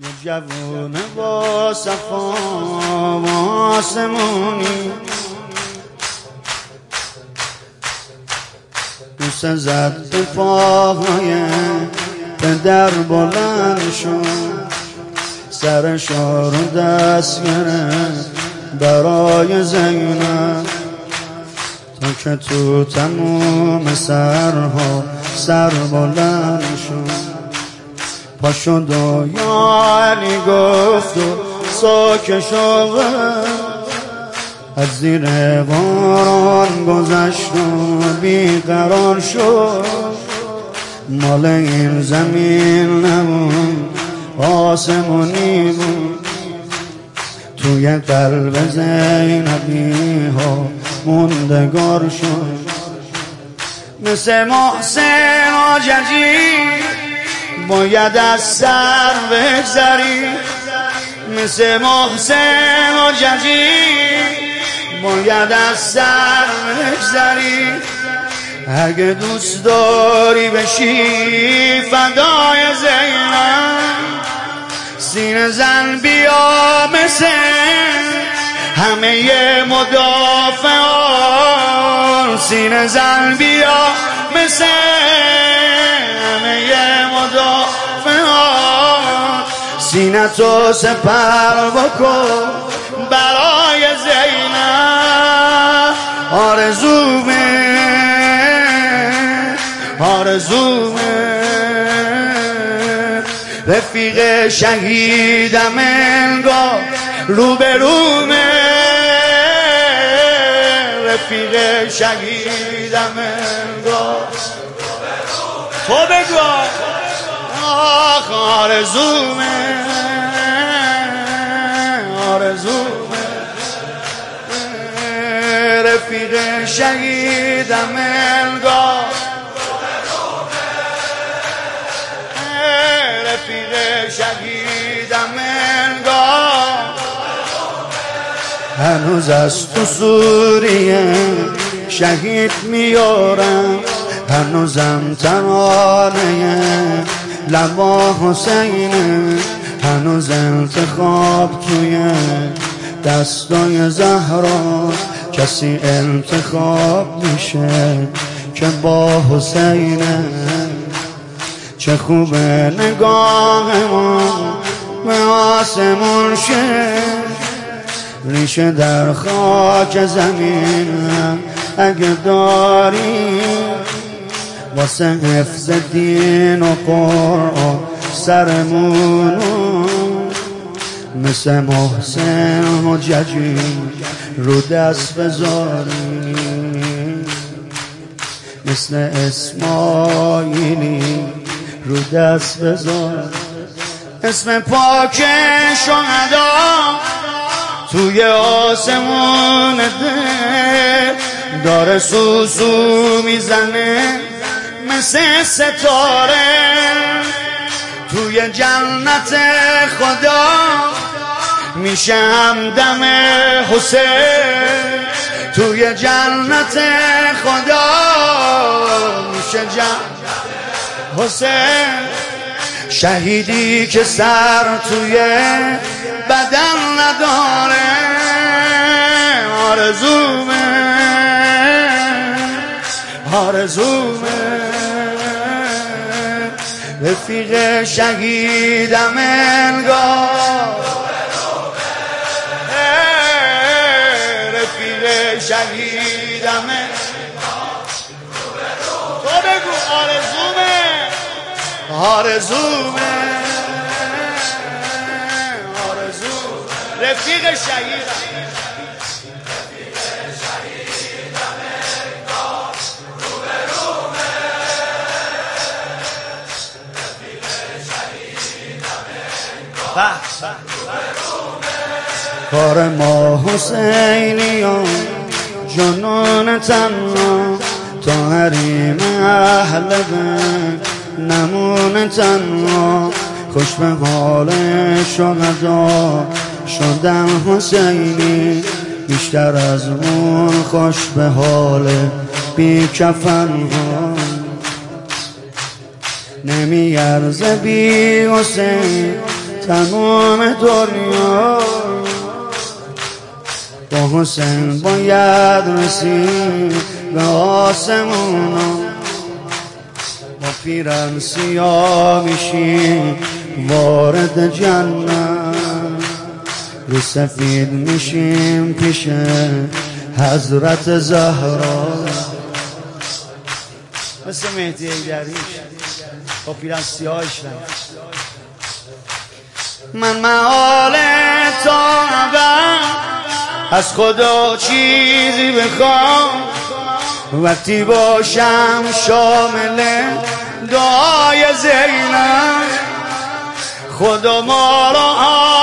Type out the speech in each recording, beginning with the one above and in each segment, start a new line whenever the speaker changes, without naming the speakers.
یه جوونه با صفا و آسمونی دوست زد به پاهای پدر بلند شد، سرشو رو دست گرفت برای زینب، تا که تو تموم سرها سر بلند شد. پا شد و یا علی گفت و ساکش از زیر باران گذشت و بیقرار شد. مال این زمین نبود آسمونی بود، توی قلب زینبی ها موندگار شد. مثل محسن آججی باید از سر بگذری، مثل محسن آججی باید از سر بگذری. اگه دوست داری بشی فدای زینب، سینه زن بیا مثل همه مدافعان، سینه زن بیا مثل همه مدافعان. سینه تو سپر بکن برای زینب، آرزومه رفیق شهیدم انگار روبرومه، رفیق شهیدم انگار تو بگو آخ آرزومه رفیق شهیدم انگار رفیق شهیدم انگار. هنوز از تو سوریه شهید میارم، هنوزم ترانه لبا حسینه، هنوز انتخاب توی دستای زهرا. کسی انتخاب میشه که با حسینه. چه خوبه نگاه ما به آسمون شه، ریشه در خاک زمین اگه داری، واسه حفظ دین و قرآن سرمونو مثل محسن حججی رو دست بذاری، مثل اسماعیلی رو دست بذار. اسم پاک شهدا توی آسمون ده داره سوسو میزنه مثل ستاره. توی جنت خدا میشه همدم حسین، توی جنت خدا میشه حسین. شهیدی که سر توی بدن نداره، آرزومه رفیق شهیدم انگار، رفیق شهیدم انگار. تو بگو آرزومه رفیق شهیدم انگار روبرومه، رفیق شهیدم انگار کار ما حسینیان جنون تنها، تا حریم اهل بیت نمونه تنها. خوش به حال شهدا شدم حسینی، بیشتر از اون خوش به حال بی کفن ها. نمیارزه بی حسین تمام دنیا با حسین باید رسید به آسمونا با پیرن سیاه میشیم وارد جنت رو سفید میشیم پیش حضرت زهرا مثل مهدی ایدریش با پیرن سیاهش من محال طالبم از خدا چیزی بخوام وقتی باشم شامل دعای زینب خدا ما را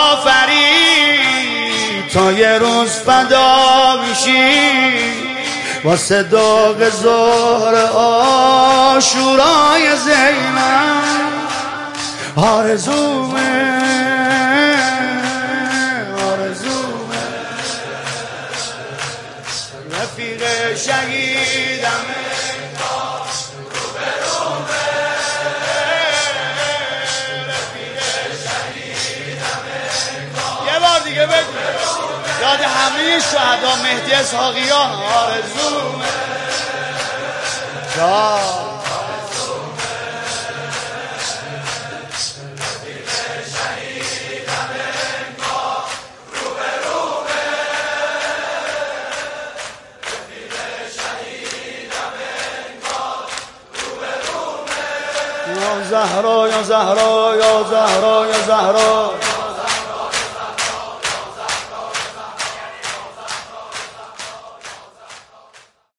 آفرید تا یه روز فدا میشی واسه داغ ظهر عاشورای زینب آرزومه رفیق شهیدم یه بار دیگه بگو یاد همه شهدا مهدی اسحاقیان آرزومه یا زهرا یا زهرا یا زهرا یا زهرا